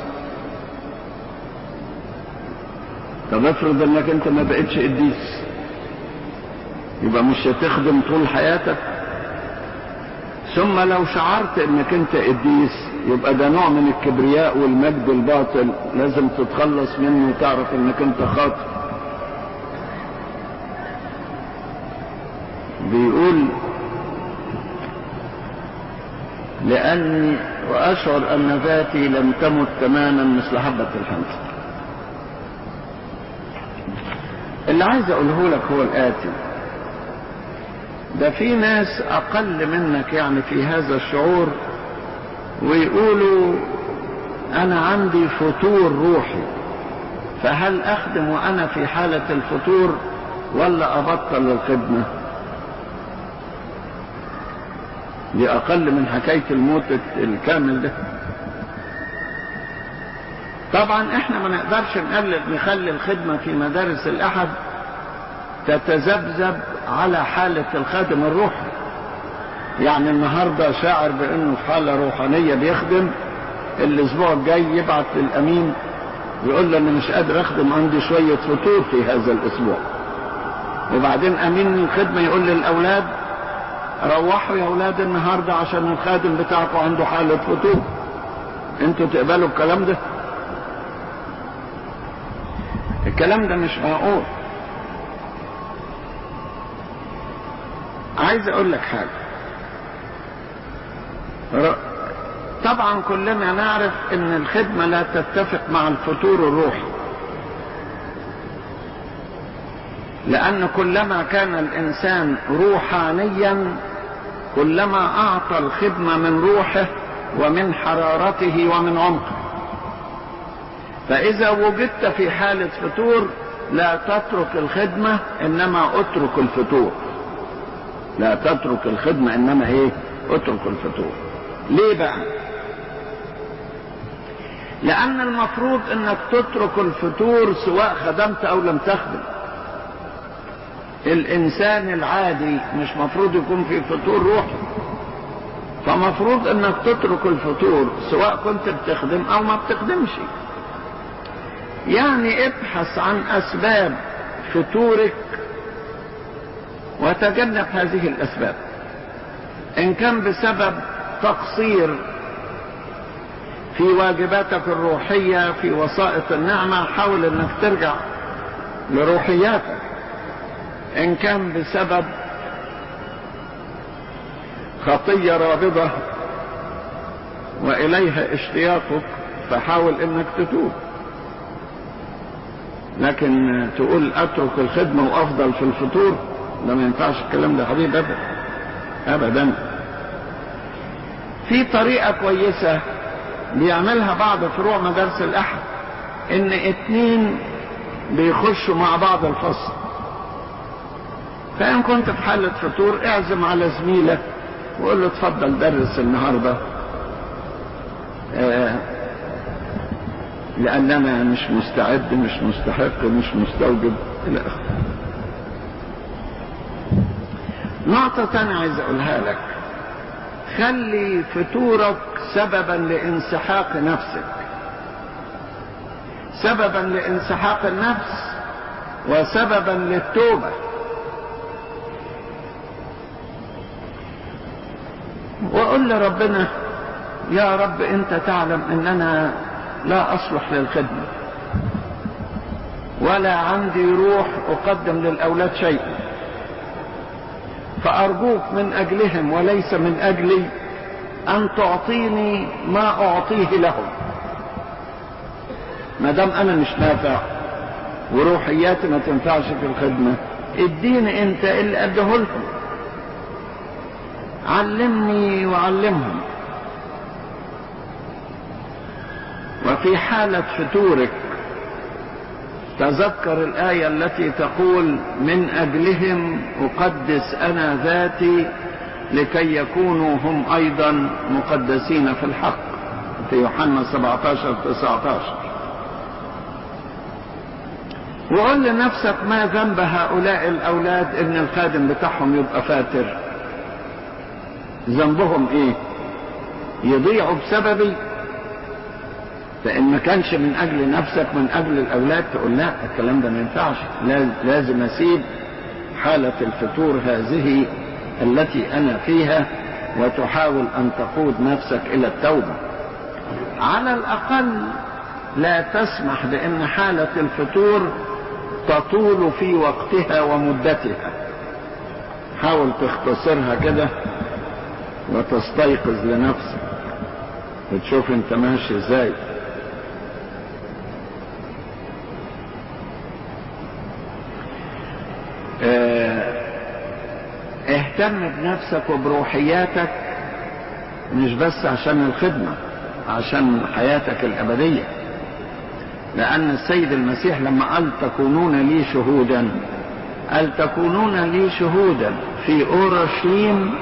Speaker 1: طب افرض انك انت ما بقتش قديس، يبقى مش هتخدم طول حياتك. ثم لو شعرت انك انت قديس يبقى ده نوع من الكبرياء والمجد الباطل لازم تتخلص منه وتعرف انك انت خاطئ. بيقول لاني واشعر ان ذاتي لم تمت تماما مثل حبة الحنطة. اللي عايز اقوله لك هو الاتي، ده في ناس اقل منك يعني في هذا الشعور ويقولوا انا عندي فتور روحي، فهل اخدم وانا في حالة الفتور ولا أبطل الخدمة؟ دي أقل من حكاية الموت الكامل ده. طبعا احنا ما نقدرش نقلل نخلي الخدمة في مدارس الأحد تتذبذب على حالة الخادم الروحي. يعني النهاردة شاعر بأنه في حالة روحانية بيخدم، الأسبوع الجاي يبعت للأمين يقول له أنا مش قادر أخدم، عندي شوية فتور في هذا الأسبوع. وبعدين أمين الخدمة يقول للأولاد روحوا يا أولاد النهاردة عشان الخادم بتاعكم عنده حالة فتور. انتوا تقبلوا الكلام ده؟ الكلام ده مش معقول. عايز اقول لك حاجة، طبعا كلنا نعرف ان الخدمة لا تتفق مع الفتور الروحي، لان كلما كان الانسان روحانيا كلما اعطى الخدمة من روحه ومن حرارته ومن عمقه. فاذا وجدت في حالة فتور لا تترك الخدمة انما اترك الفتور. لا تترك الخدمة انما ايه؟ اترك الفتور. ليه بقى؟ لان المفروض انك تترك الفتور سواء خدمت او لم تخدم. الانسان العادي مش مفروض يكون في فتور روحي، فمفروض انك تترك الفتور سواء كنت بتخدم او ما بتخدمش. يعني ابحث عن اسباب فتورك وتجنب هذه الاسباب. ان كان بسبب تقصير في واجباتك الروحية في وسائط النعمة حاول انك ترجع لروحياتك. ان كان بسبب خطية رابضة واليها اشتياقك فحاول انك تتوب. لكن تقول اترك الخدمة وافضل في الفطور، ده ما ينفعش الكلام ده حبيب ابدا ابدا. في طريقة كويسة بيعملها بعض فروع مدارس الاحد، ان اتنين بيخشوا مع بعض الفصل. فان كنت في حالة فطور اعزم على زميلك وقول له اتفضل درس النهاردة، آه لان انا مش مستعد مش مستحق مش مستوجب الى اخره. نقطة تانية عايز اقولها لك، خلي فتورك سببا لانسحاق نفسك، سببا لانسحاق النفس وسببا للتوبة. وقل لربنا يا رب انت تعلم ان انا لا اصلح للخدمة ولا عندي روح اقدم للاولاد شيئا، فارجوك من اجلهم وليس من اجلي ان تعطيني ما اعطيه لهم. ما دام انا مش نافع وروحياتي ما تنفعش في الخدمة، اديني انت اللي اديه لهم، علمني وعلمهم. وفي حالة فتورك تذكر الآية التي تقول من أجلهم أقدس أنا ذاتي لكي يكونوا هم أيضا مقدسين في الحق، في يوحنا سبعة عشر تسعة عشر. وقل لنفسك ما ذنب هؤلاء الأولاد إن الخادم بتاعهم يبقى فاتر؟ ذنبهم إيه؟ يضيعوا بسببي؟ فإن ما كانش من أجل نفسك من أجل الأولاد تقول لا الكلام ده ما ينفعش، لازم أسيب حالة الفتور هذه التي أنا فيها وتحاول أن تقود نفسك إلى التوبة. على الأقل لا تسمح بأن حالة الفتور تطول في وقتها ومدتها، حاول تختصرها كده وتستيقظ لنفسك وتشوف انت ماشي ازاي. اه اهتم بنفسك وبروحياتك مش بس عشان الخدمة، عشان حياتك الأبدية. لأن السيد المسيح لما قال تكونون لي شهودا قال تكونون لي شهودا في أورشليم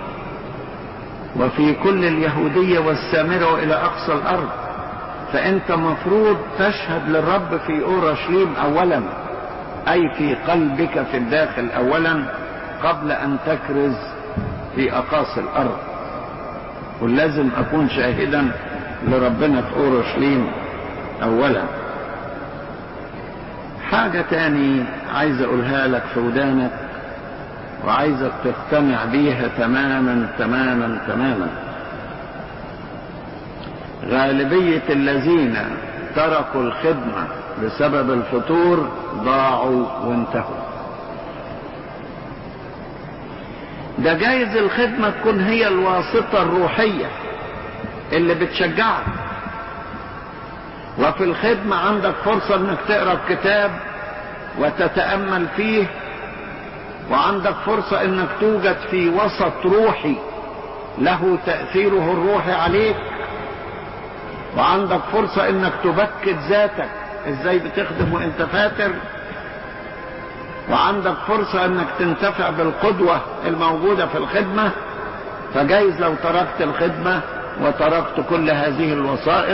Speaker 1: وفي كل اليهودية والسامرة وإلى أقصى الأرض. فأنت مفروض تشهد للرب في أورشليم أولا، أي في قلبك في الداخل أولا قبل أن تكرز في أقاصي الأرض. ولازم أكون شاهدا لربنا في أورشليم أولا. حاجة تاني عايز أقولها لك في ودانك وعايزك تقتنع بيها تماما تماما تماما. غالبية الذين تركوا الخدمة بسبب الفتور ضاعوا وانتهوا. ده جايز الخدمة تكون هي الواسطة الروحية اللي بتشجعك، وفي الخدمة عندك فرصة انك تقرأ الكتاب وتتأمل فيه، وعندك فرصة انك توجد في وسط روحي له تأثيره الروحي عليك، وعندك فرصة انك تبكت ذاتك ازاي بتخدم وانت فاتر، وعندك فرصة انك تنتفع بالقدوة الموجودة في الخدمة. فجايز لو تركت الخدمة وتركت كل هذه الوسائط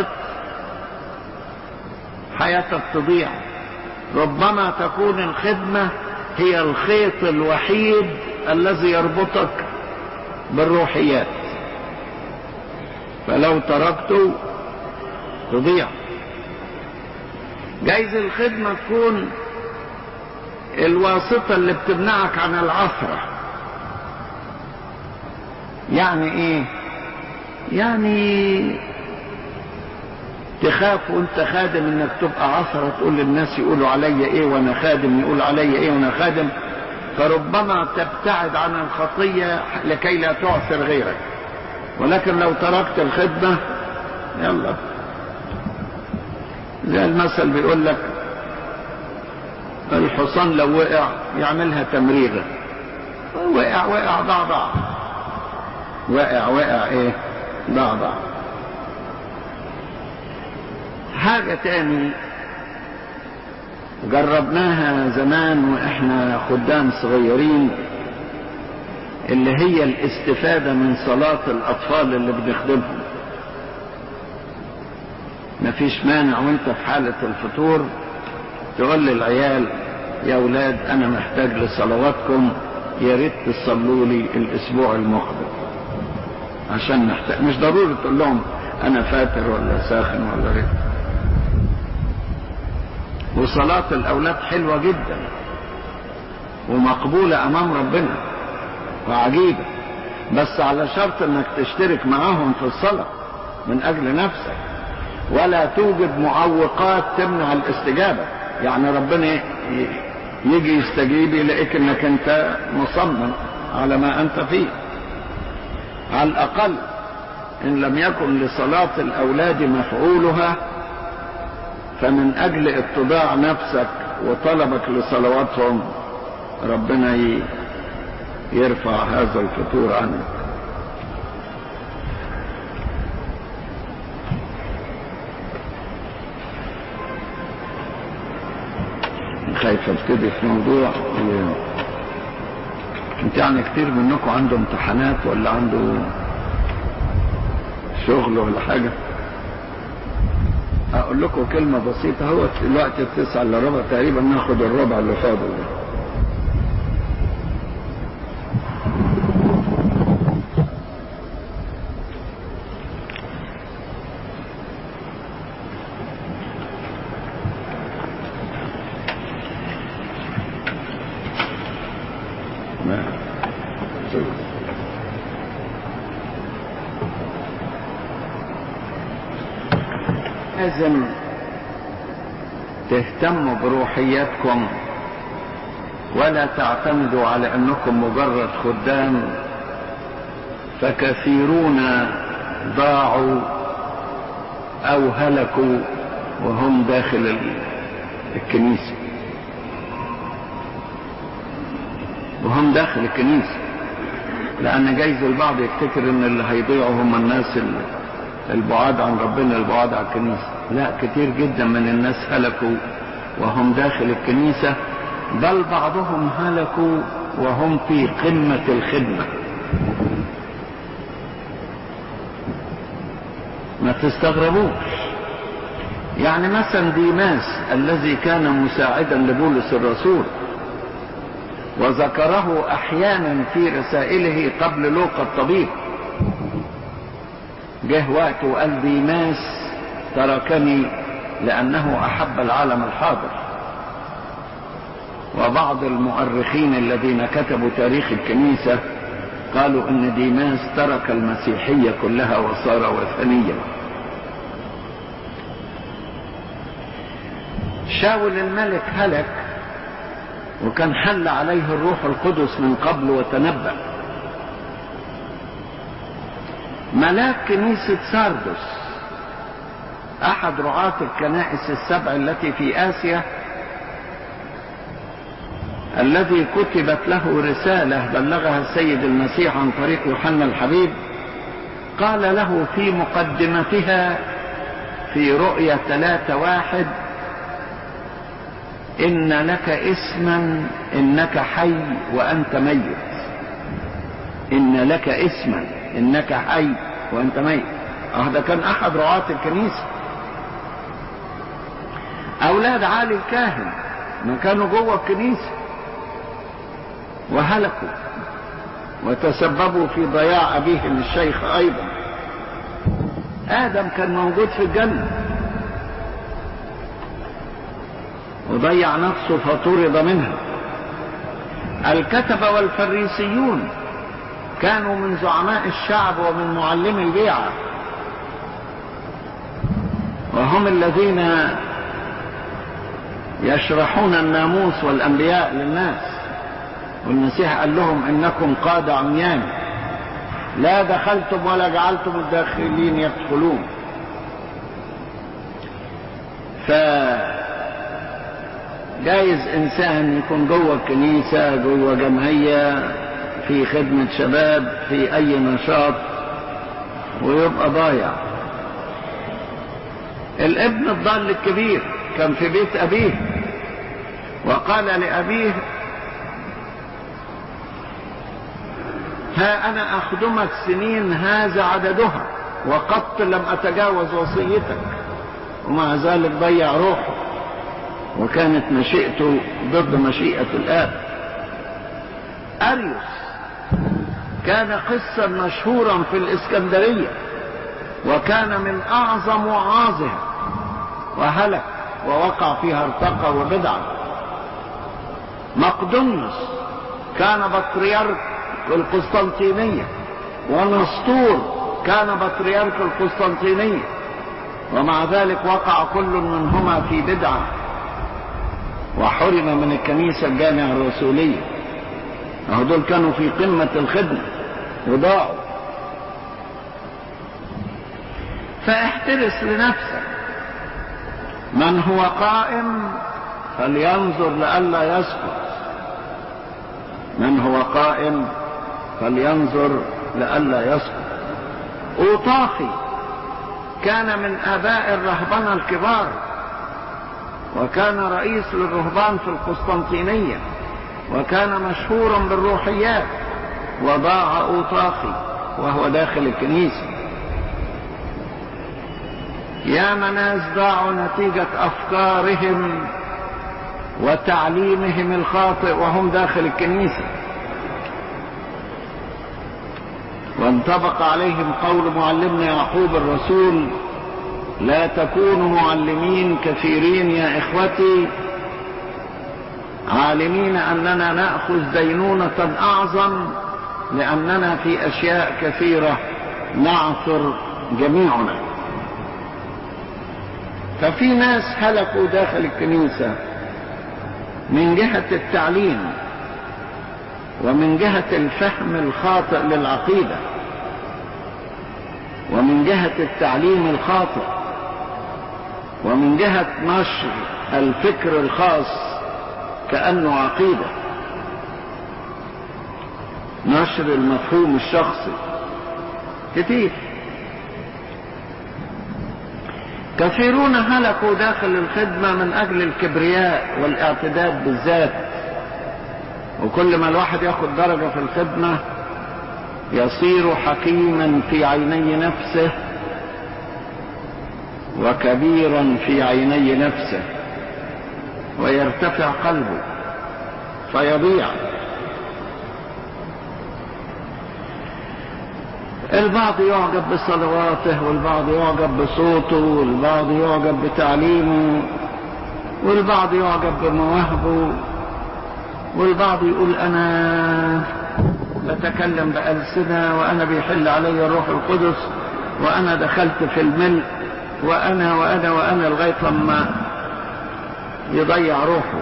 Speaker 1: حياتك تضيع. ربما تكون الخدمة هي الخيط الوحيد الذي يربطك بالروحيات، فلو تركته تضيع. جايز الخدمة تكون الواسطة اللي بتمنعك عن العثرة. يعني ايه؟ يعني تخاف وانت خادم انك تبقى عثرة، تقول للناس يقولوا علي ايه وانا خادم، يقول علي ايه وانا خادم، فربما تبتعد عن الخطية لكي لا تعثر غيرك. ولكن لو تركت الخدمة يلا، زي المثل بيقول لك الحصان لو وقع يعملها تمريغة، وقع وقع ضع ضع، وقع وقع ايه ضع ضع. حاجة تاني جربناها زمان واحنا خدام صغيرين، اللي هي الاستفادة من صلاة الأطفال اللي بنخدمهم. مفيش مانع وانت في حالة الفطور تقول للعيال يا اولاد انا محتاج لصلواتكم، يا ريت تصلوا لي الاسبوع المقبل، عشان نحتاج. مش ضروري تقول لهم انا فاتر ولا ساخن ولا غير. وصلاة الاولاد حلوة جدا ومقبولة امام ربنا وعجيبة، بس على شرط انك تشترك معاهم في الصلاة من اجل نفسك، ولا توجد معوقات تمنع الاستجابة. يعني ربنا يجي يستجيب يلاقيك انك انت مصمم على ما انت فيه. على الاقل ان لم يكن لصلاة الاولاد مفعولها، فمن اجل اتضاع نفسك وطلبك لصلواتهم ربنا يرفع هذا الفتور عنك. خايف ابتدي في موضوع انت يعني كتير منكم عنده امتحانات ولا عنده شغل ولا حاجة. اقول لكم كلمة بسيطة. هو الوقت التسعة الا ربع تقريبا، ناخد الربع اللي فاضل ده. لازم تهتموا بروحياتكم ولا تعتمدوا على انكم مجرد خدام، فكثيرون ضاعوا او هلكوا وهم داخل الكنيسة وهم داخل الكنيسة لان جايز البعض يفتكر ان اللي هيضيعوا هم الناس البعاد عن ربنا، البعاد عن الكنيسة. لا، كتير جدا من الناس هلكوا وهم داخل الكنيسة بل بعضهم هلكوا وهم في قمة الخدمة. ما تستغربوش، يعني مثلا ديماس الذي كان مساعدا لبولس الرسول وذكره احيانا في رسائله قبل لوقا الطبيب، جه وقت وقال ديماس تركني لانه احب العالم الحاضر. وبعض المؤرخين الذين كتبوا تاريخ الكنيسة قالوا ان ديماس ترك المسيحية كلها وصار وثنيا. شاول الملك هلك وكان حل عليه الروح القدس من قبل وتنبأ. ملاك كنيسة ساردس احد رعاة الكنائس السبع التي في اسيا، الذي كتبت له رسالة بلغها السيد المسيح عن طريق يوحنا الحبيب، قال له في مقدمتها في رؤيا ثلاثة واحد: إن لك اسما إنك حي وأنت ميت. إن لك اسما إنك حي وأنت ميت. هذا كان أحد رعاة الكنيسة، أولاد عالي الكاهن ما كانوا جوه الكنيسة وهلكوا وتسببوا في ضياع أبيهم الشيخ أيضا. آدم كان موجود في الجنة وضيع نفسه فطرد منها. الكتبة والفريسيون كانوا من زعماء الشعب ومن معلمي البيعة، وهم الذين يشرحون الناموس والأنبياء للناس. والمسيح قال لهم إنكم قادة عميان لا دخلتم ولا جعلتم الداخلين يدخلون. فجايز إنسان يكون جوه الكنيسة، جوه جمعية، في خدمة شباب، في أي نشاط، ويبقى ضايع. الابن الضال الكبير كان في بيت أبيه وقال لأبيه: ها أنا أخدمك سنين هذا عددها وقط لم أتجاوز وصيتك، ومع ذلك ضيع روحه وكانت مشيئته ضد مشيئة الآب. أريوس كان قسا مشهورا في الإسكندرية وكان من أعظم وعاظها، وهلك ووقع فيها ارتقى وبدعة. مقدونيوس كان بطريرك القسطنطينية، ونسطور كان بطريرك القسطنطينية، ومع ذلك وقع كل منهما في بدعة وحرم من الكنيسة الجامعة الرسولية. دول كانوا في قمة الخدمة وضاعوا. فاحترس لنفسك. من هو قائم فلينظر لئلا يسقط. من هو قائم فلينظر لئلا يسقط. أوطاخي كان من آباء الرهبنة الكبار، وكان رئيس للرهبان في القسطنطينية، وكان مشهورا بالروحيات، وضاع أوطاخي وهو داخل الكنيسة. يا ناس ضاعوا نتيجة أفكارهم وتعليمهم الخاطئ وهم داخل الكنيسة، وانطبق عليهم قول معلمنا يعقوب الرسول: لا تكونوا معلمين كثيرين يا إخوتي، عالمين أننا نأخذ دينونة أعظم، لأننا في أشياء كثيرة نعثر جميعنا. ففي ناس هلكوا داخل الكنيسة من جهة التعليم ومن جهة الفهم الخاطئ للعقيدة ومن جهة التعليم الخاطئ ومن جهة نشر الفكر الخاص كأنه عقيدة، نشر المفهوم الشخصي كتير. كثيرون هلكوا داخل الخدمة من أجل الكبرياء والاعتداد بالذات وكل ما الواحد ياخد درجة في الخدمة يصير حكيما في عيني نفسه وكبيرا في عيني نفسه، ويرتفع قلبه فيضيع. البعض يعجب بصلواته، والبعض يعجب بصوته، والبعض يعجب بتعليمه، والبعض يعجب بمواهبه، والبعض يقول أنا بتكلم بألسنة وأنا بيحل علي الروح القدس وأنا دخلت في الملء وأنا وأنا وأنا لغاية لما يضيع روحه.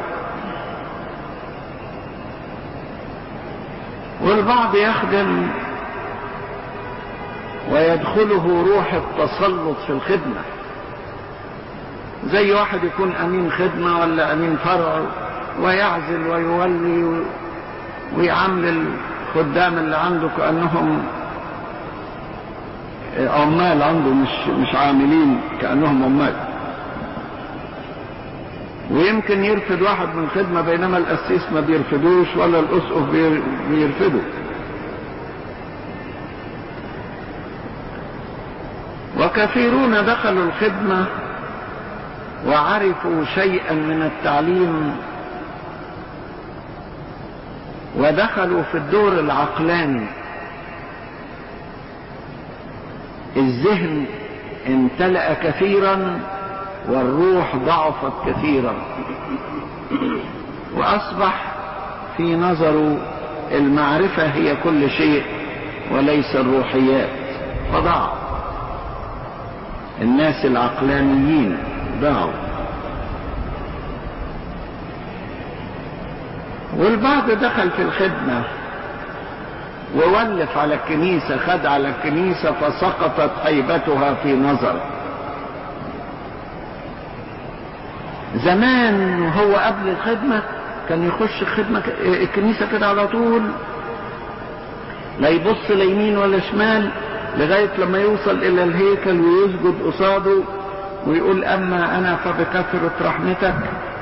Speaker 1: والبعض يخدم ويدخله روح التسلط في الخدمة، زي واحد يكون أمين خدمة ولا أمين فرع ويعزل ويولي ويعامل الخدام اللي عنده كأنهم عمال عنده، مش مش عاملين، كأنهم عمال. ويمكن يرفض واحد من الخدمة بينما القسيس ما بيرفضوش ولا الأسقف بيرفضه. وكثيرون دخلوا الخدمة وعرفوا شيئا من التعليم ودخلوا في الدور العقلاني، الذهن امتلأ كثيرا والروح ضعفت كثيرا، وأصبح في نظره المعرفة هي كل شيء وليس الروحيات، فضاع. الناس العقلانيين ضاعوا. والبعض دخل في الخدمة وولف على الكنيسة، خد على الكنيسة فسقطت هيبتها في نظر. زمان وهو قبل الخدمة كان يخش الخدمة الكنيسة كده على طول، لا يبص ليمين ولا شمال لغاية لما يوصل إلى الهيكل ويسجد قصاده ويقول أما أنا فبكثرة رحمتك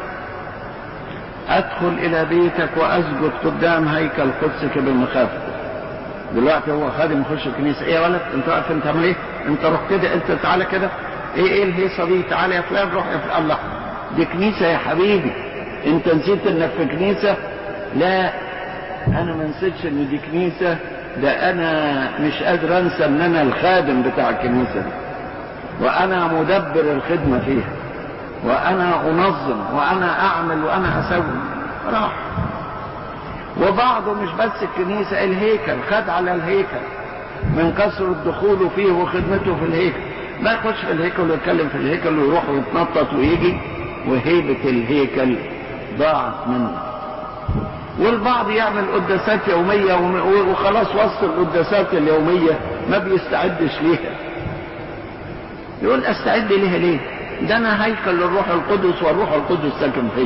Speaker 1: أدخل إلى بيتك وأسجد قدام هيكل قدسك بمخافة. دلوقتي هو خادم يخش الكنيسة، إيه يا ولد أنت واقف أنت عامل إيه؟ أنت روح كده، أنت تعالى كده، إيه إيه الهيصة دي؟ تعالى يا فلان، روح يا فلان. الله، دي كنيسة يا حبيبي، أنت نسيت إنك في كنيسة؟ لا، أنا ما نسيتش إن دي كنيسة، ده أنا مش قادر أنسى إن أنا الخادم بتاع الكنيسة دي، وأنا مدبر الخدمة فيها، وأنا أنظم وأنا أعمل وأنا أسوي. راح. وبعضه مش بس الكنيسة، الهيكل، خد على الهيكل من كثرة دخوله فيه وخدمته في الهيكل، ما يخش في الهيكل ويتكلم في الهيكل ويروح ويتنطط ويجي، وهيبة الهيكل ضاعت منه. والبعض يعمل قداسات يومية وخلاص وسط القداسات اليومية ما بيستعدش ليها، يقول استعد ليها ليه؟ ده انا هيكل للروح القدس والروح القدس ساكن فيه.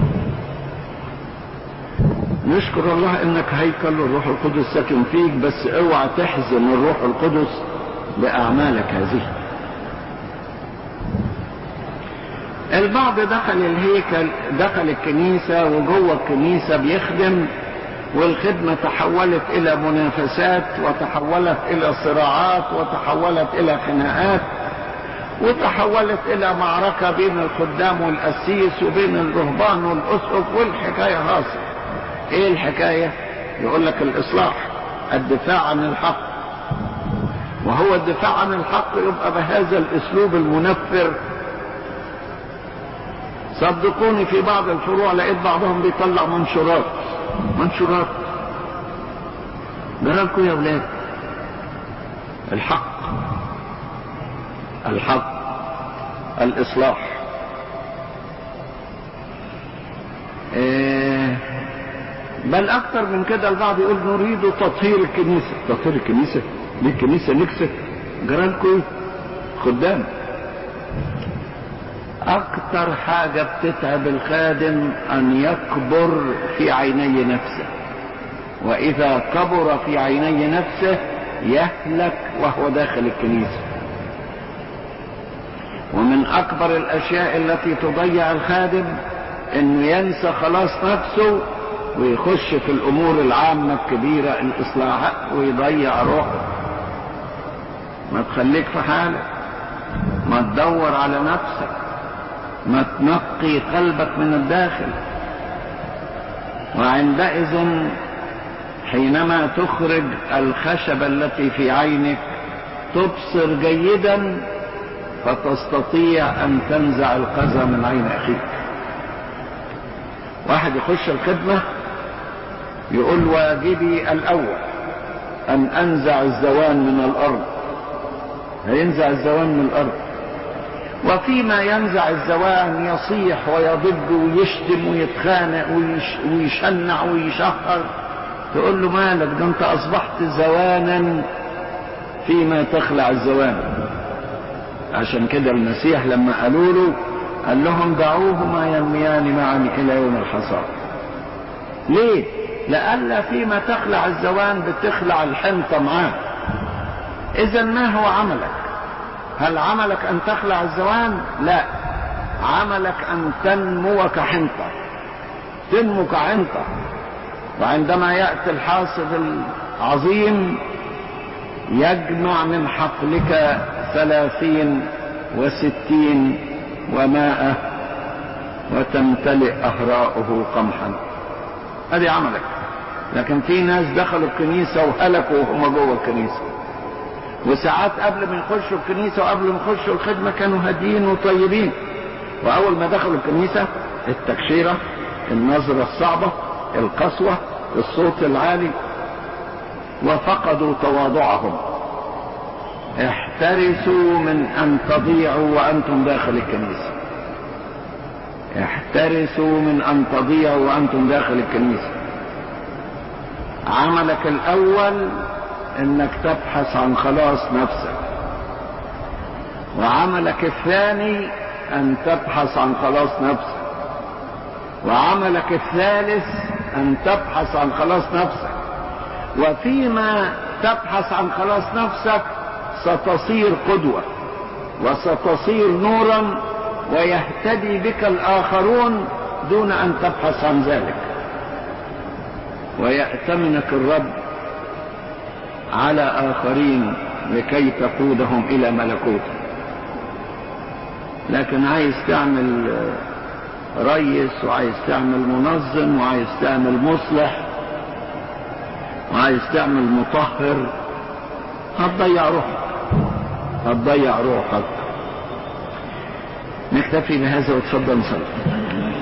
Speaker 1: نشكر الله انك هيكل للروح القدس ساكن فيك، بس اوعى تحزن الروح القدس باعمالك هذه. البعض دخل الهيكل، دخل الكنيسة وجوه الكنيسة بيخدم، والخدمة تحولت إلى منافسات وتحولت إلى صراعات وتحولت إلى خناقات وتحولت إلى معركة بين الخدام والقسيس وبين الرهبان والأسقف، والحكاية هاصلة. إيه الحكاية؟ يقول لك الإصلاح، الدفاع عن الحق. وهو الدفاع عن الحق يبقى بهذا الأسلوب المنفر. صدقوني في بعض الفروع لقيت بعضهم بيطلع منشورات منشورات جرالكم يا ولاد الحق الحق الإصلاح. إيه بل أكتر من كده البعض يقول نريد تطهير الكنيسة. تطهير الكنيسة؟ ليه الكنيسة نكسة؟ جرالكم خدام. أكتر حاجة بتتعب الخادم أن يكبر في عيني نفسه، وإذا كبر في عيني نفسه يهلك وهو داخل الكنيسة. ومن أكبر الأشياء التي تضيع الخادم أنه ينسى خلاص نفسه ويخش في الأمور العامة الكبيرة الإصلاحات ويضيع روحه. ما تخليك في حالك، ما تدور على نفسك، ما تنقي قلبك من الداخل. وعندئذ حينما تخرج الخشبة التي في عينك تبصر جيدا، فتستطيع أن تنزع القذى من عين أخيك. واحد يخش الخدمة يقول واجبي الأول أن أنزع الزوان من الأرض، هينزع الزوان من الأرض، وفيما ينزع الزوان يصيح ويضج ويشتم ويتخانق ويش ويشنع ويشهر. تقول له مالك؟ ده انت أصبحت زوانا فيما تخلع الزوان. عشان كده المسيح لما قالوا له قال لهم دعوهما ينميان معا إلى يوم الحصاد. ليه؟ لألا فيما تخلع الزوان بتخلع الحنطة معاه. إذا ما هو عملك؟ هل عملك أن تخلع الزوان؟ لا، عملك أن تنمو كحنطة، تنمو كحنطة. وعندما يأتي الحاصد العظيم يجمع من حقلك ثلاثين وستين ومائة وتمتلئ أهراؤه قمحا. هذه عملك. لكن في ناس دخلوا الكنيسة وهلكوا وهم جوه الكنيسة، وساعات قبل ما يخشوا الكنيسة وقبل ما يخشوا الخدمة كانوا هاديين وطيبين، وأول ما دخلوا الكنيسة التكشيرة، النظرة الصعبة، القسوة، الصوت العالي، وفقدوا تواضعهم. احترسوا من أن تضيعوا وأنتم داخل الكنيسة، احترسوا من أن تضيعوا وأنتم داخل الكنيسة. عملك الأول انك تبحث عن خلاص نفسك، وعملك الثاني ان تبحث عن خلاص نفسك، وعملك الثالث ان تبحث عن خلاص نفسك. وفيما تبحث عن خلاص نفسك ستصير قدوة وستصير نورا، ويهتدي بك الآخرون دون أن تبحث عن ذلك، ويأتمنك الرب على آخرين لكي تقودهم إلى ملكوته. لكن عايز تعمل رئيس، وعايز تعمل منظم، وعايز تعمل مصلح، وعايز تعمل مطهر، هتضيع روحك، هتضيع روحك. نكتفي بهذا وتفضل صلي.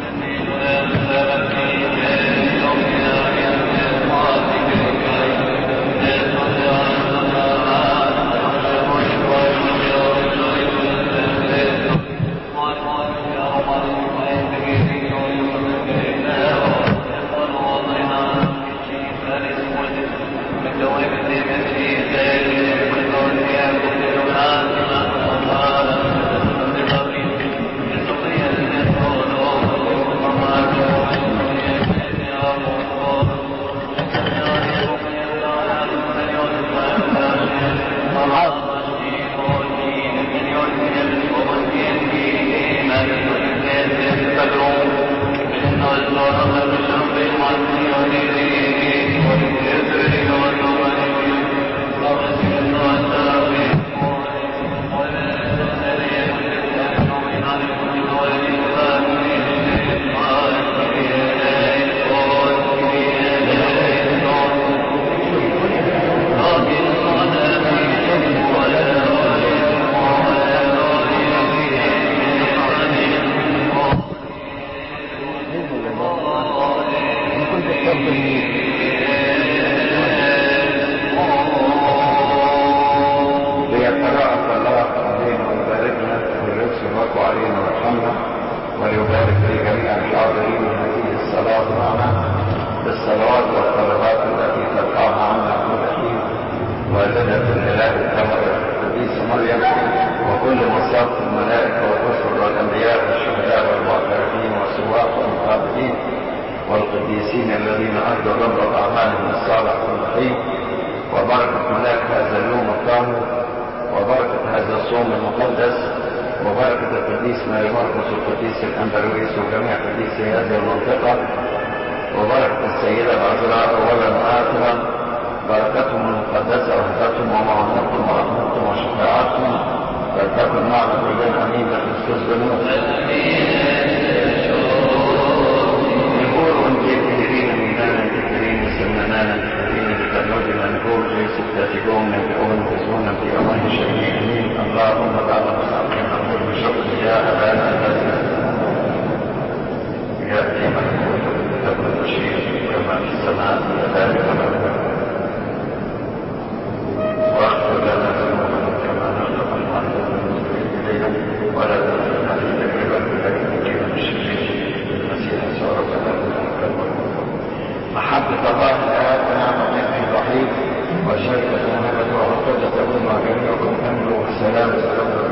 Speaker 1: وليبارك في جميع الحاضرين هذه الصلاة معنا بالصلوات والطلبات التي ترفعها عنا كل حين، والدة الإله الثمرة القديس مريم، وكل مصاب الملائكة والرسل والأنبياء والشهداء والمعترفين والسواق والمقابلين والقديسين الذين أرجوا الرب بأعمالهم الصالح والرحيم، وبركة ملاك هذا اليوم الطاهر، وبركة هذا الصوم المقدس، وبركة القديس ماري مرقس والقديس الأنبرويس وجميع قديسي هذه المنطقة، وبركة السيدة العذراء أولا وآخرا، بركتهم المقدسة وحدتهم ومعونتهم ورحمتهم وشفاعتهم، فلتكن معنا كلنا امين بخصوص بنوت. نقول وانت كثيرين مننا كثيرين سمنانا كثيرين بتنودنا نقول في ستاتكم نبيعون تزون في الله شيء امين. اللهم تعالى مساقين نقول بشكر يا ابانا الذي ياتي ملكوت تكن تشير كما في السماء كذلك على الارض، واغفر لنا ذنوبنا كما نغفر ولا تدخلنا في تجربة لكن نجينا من الشرير المسيح يسوع ربنا محبة الله الآب ونعمة ابنه الوحيد وشركة موهبة وعقدة أبونا جميعكم أمن وسلام.